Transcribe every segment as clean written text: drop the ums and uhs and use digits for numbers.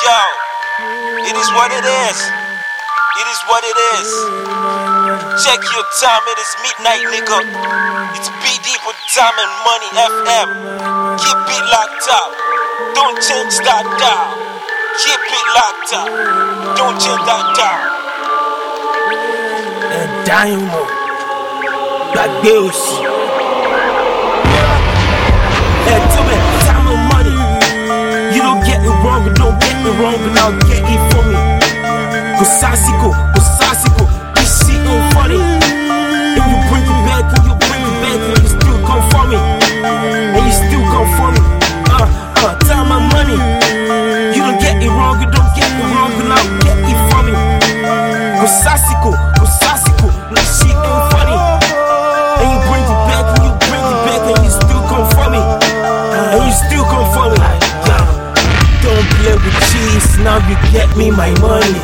Yo, it is what it is. It is what it is. Check your time, it is midnight, nigga. It's BD with Time and Money FM. Keep it locked up. Don't change that dial. Keep it locked up. Don't change that dial. Dynamo. Gbàgbé òsì. Tell me, Time and Money. You don't get it wrong, but don't get me wrong, but now get it for me. Kosasiko, this shit ain't funny. And you bring it back, and you still come for me. And you still come for me. Time and Money. You don't get it wrong, but don't get me wrong, but now get it for me. Kosasiko, this shit ain't funny. And you bring it back, and you still come for me. And you still come for me. Don't play with cheese, now you get me my money.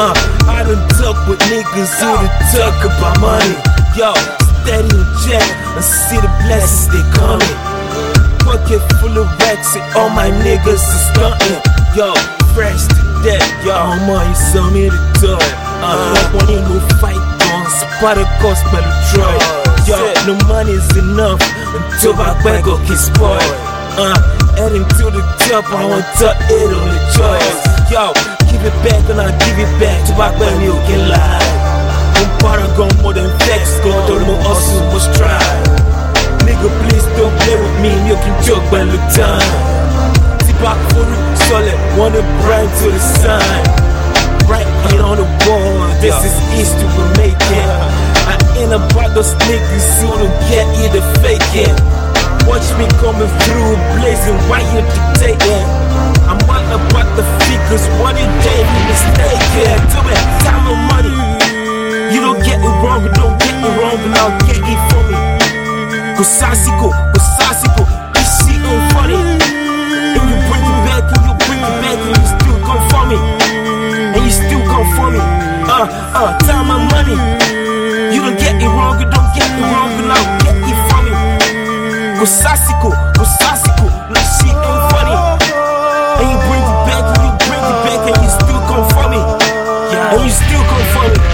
I done talk with niggas who done talk about money. Yo, steady in check and see the blessings they coming. Pocket full of racks and all my niggas is stunting. Yo, fresh to death, yo, money sell me the toy. Money no fight guns, Spartacus Troy. Yo, no money is enough until my bag go get spoiled. Heading to the top, I want to eat on the choice. Yo, give it back and I'll give it back to back when you can lie. I'm paragon more than flex, God, don't know hustle was try. Nigga, please don't play with me, you can joke by the time. Sit back for it, solid, wanna bright to the sun. Right here on the board, this is history we're making. I ain't about those niggas who don't get either faking. Watch me coming through, blazing while you dictating. I'm all about the figures, one day be mistaken. Tell me, Time and Money. You don't get it wrong, but don't get me wrong, but now get it for me. Kosasiko, this shit ain't funny. And you bring it back, and you still come for me. And you still come for me. Time and Money. You don't get it wrong, but don't get me wrong, but now get it for me. Kosasiko, this shit ain't funny. And you bring it back, and you still come for me. And you still come for me.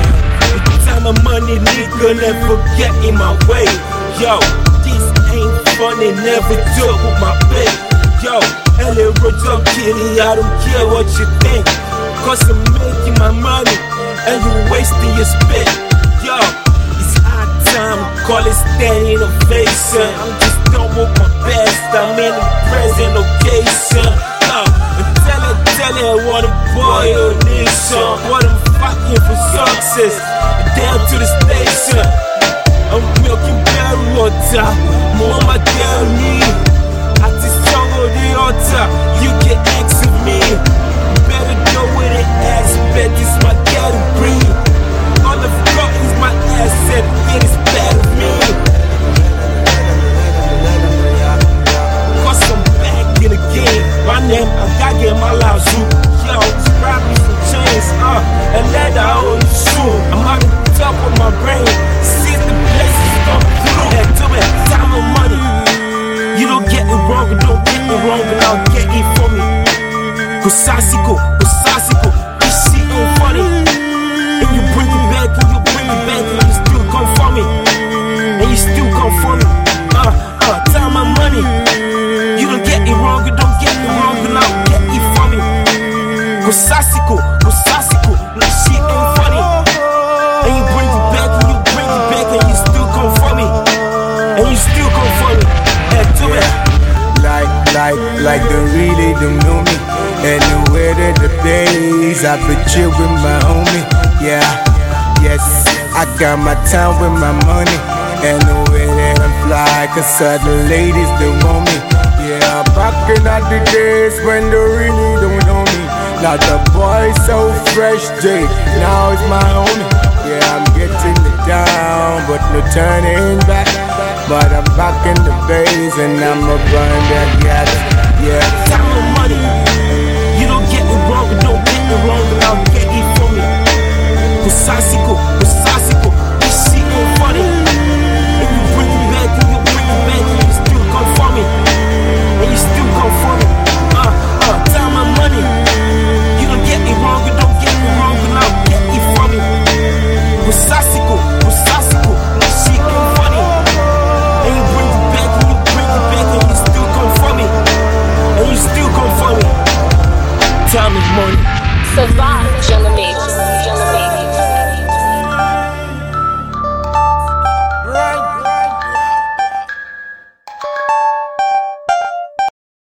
Time and Money, nigga, never get in my way. Yo, this ain't funny, never joke with my babe. Yo, LA Rojo Kitty, I don't care what you think. Cause I'm making my money, and you wasting your spit. Yo, it's high time, call it standing ovation. I'm just done with my best, I'm in the present occasion. Yo, and tell her what a boy or nation. What I'm fighting for success, down to the station. I'm milking berry water, more my girl need. I just song on the altar, you can ask of me. Better go with an ass, bet this my ghetto breed. All the fuck is my asset, it is bad of me. Cause I'm back in the game, my name, I gotta get my loud shoot. Yo, grab me some chains, and let I hold you soon. I'm on the top of my brain, see the blessings come through. And tell me, Time and Money. You don't get it wrong, but don't get me wrong, but now get it for me. Kosasiko, this shit ain't funny. And you bring it back, and you still come for me. And you still come for me. Time and Money. You don't get it wrong, but don't get me wrong, but now get it for me. Kosasiko, this shit ain't funny. And you bring it back, and you still come for me. And you still come for me. Do it. Like they really don't know me. Anywhere that the days I've been chill with my homie. Yeah, yes, I got my time with my money. Anywhere that I fly, cause other ladies they want me. Yeah, back in the days when they really don't know me. Now the boy so fresh, Jake, now it's my homie. Yeah, I'm getting it down, but no turning back. But I'm back in the base and I'm a burn that gas. Yeah, Time and Money. You don't get it wrong, but don't get me wrong, but now get it for me. Kosasiko.